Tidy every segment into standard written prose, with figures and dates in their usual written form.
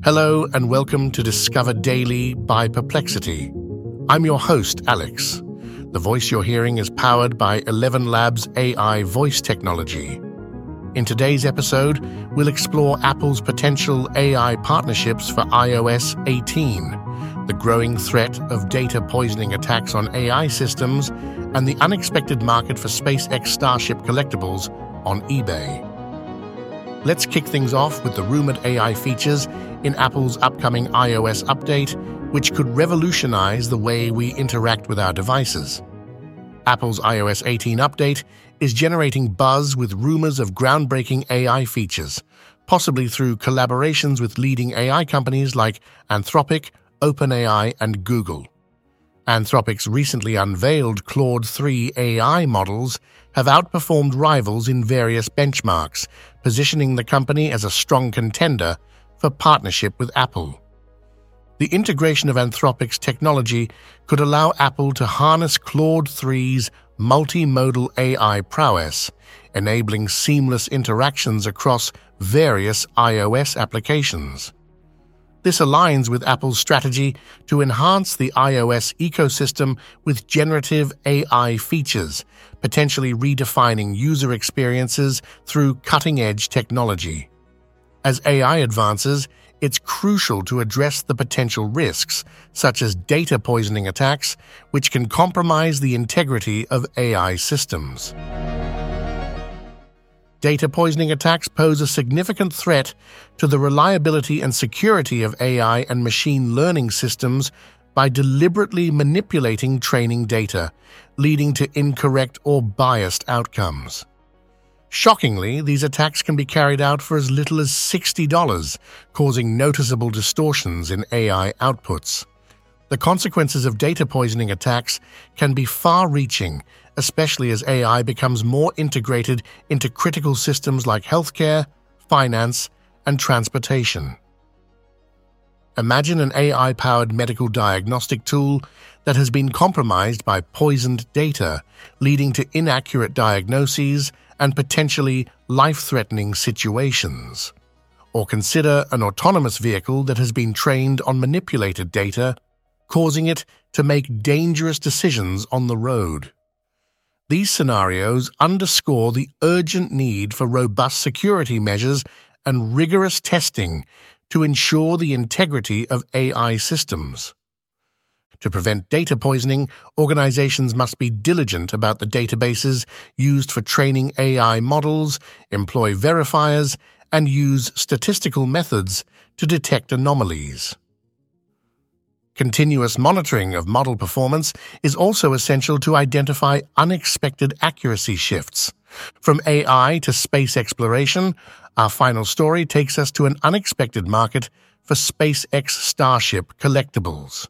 Hello and welcome to Discover Daily by Perplexity. I'm your host, Alex. The voice you're hearing is powered by ElevenLabs AI voice technology. In today's episode, we'll explore Apple's potential AI partnerships for iOS 18, the growing threat of data poisoning attacks on AI systems, and the unexpected market for SpaceX Starship collectibles on eBay. Let's kick things off with the rumored AI features in Apple's upcoming iOS update, which could revolutionize the way we interact with our devices. Apple's iOS 18 update is generating buzz with rumors of groundbreaking AI features, possibly through collaborations with leading AI companies like Anthropic, OpenAI, and Google. Anthropic's recently unveiled Claude 3 AI models have outperformed rivals in various benchmarks, positioning the company as a strong contender for partnership with Apple. The integration of Anthropic's technology could allow Apple to harness Claude 3's multimodal AI prowess, enabling seamless interactions across various iOS applications. This aligns with Apple's strategy to enhance the iOS ecosystem with generative AI features, potentially redefining user experiences through cutting-edge technology. As AI advances, it's crucial to address the potential risks, such as data poisoning attacks, which can compromise the integrity of AI systems. Data poisoning attacks pose a significant threat to the reliability and security of AI and machine learning systems by deliberately manipulating training data, leading to incorrect or biased outcomes. Shockingly, these attacks can be carried out for as little as $60, causing noticeable distortions in AI outputs. The consequences of data poisoning attacks can be far-reaching, especially as AI becomes more integrated into critical systems like healthcare, finance, and transportation. Imagine an AI-powered medical diagnostic tool that has been compromised by poisoned data, leading to inaccurate diagnoses and potentially life-threatening situations. Or consider an autonomous vehicle that has been trained on manipulated data, causing it to make dangerous decisions on the road. These scenarios underscore the urgent need for robust security measures and rigorous testing to ensure the integrity of AI systems. To prevent data poisoning, organizations must be diligent about the databases used for training AI models, employ verifiers, and use statistical methods to detect anomalies. Continuous monitoring of model performance is also essential to identify unexpected accuracy shifts. From AI to space exploration, our final story takes us to an unexpected market for SpaceX Starship collectibles.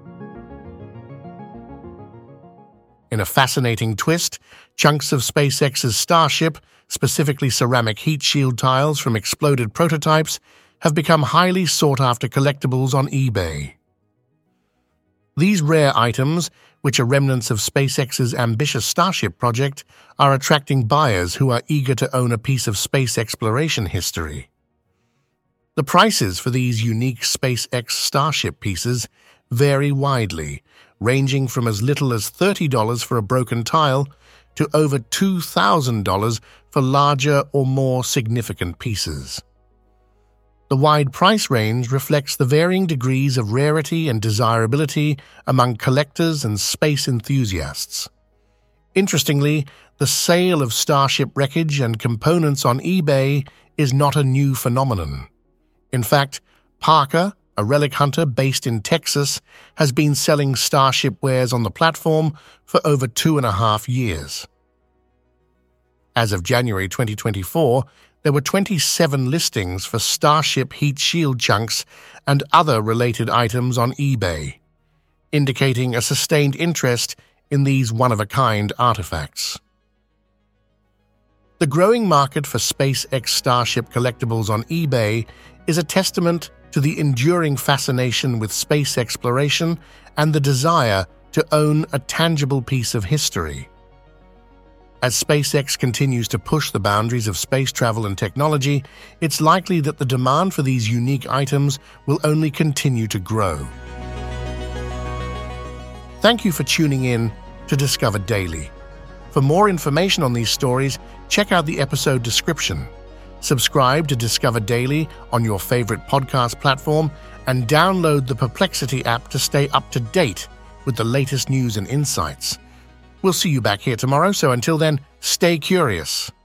In a fascinating twist, chunks of SpaceX's Starship, specifically ceramic heat shield tiles from exploded prototypes, have become highly sought-after collectibles on eBay. These rare items, which are remnants of SpaceX's ambitious Starship project, are attracting buyers who are eager to own a piece of space exploration history. The prices for these unique SpaceX Starship pieces vary widely, ranging from as little as $30 for a broken tile to over $2,000 for larger or more significant pieces. The wide price range reflects the varying degrees of rarity and desirability among collectors and space enthusiasts. Interestingly, the sale of Starship wreckage and components on eBay is not a new phenomenon. In fact, Parker, a relic hunter based in Texas, has been selling Starship wares on the platform for over 2.5 years. As of January 2024, there were 27 listings for Starship heat shield chunks and other related items on eBay, indicating a sustained interest in these one-of-a-kind artifacts. The growing market for SpaceX Starship collectibles on eBay is a testament to the enduring fascination with space exploration and the desire to own a tangible piece of history. As SpaceX continues to push the boundaries of space travel and technology, it's likely that the demand for these unique items will only continue to grow. Thank you for tuning in to Discover Daily. For more information on these stories, check out the episode description. Subscribe to Discover Daily on your favorite podcast platform and download the Perplexity app to stay up to date with the latest news and insights. We'll see you back here tomorrow, so until then, stay curious.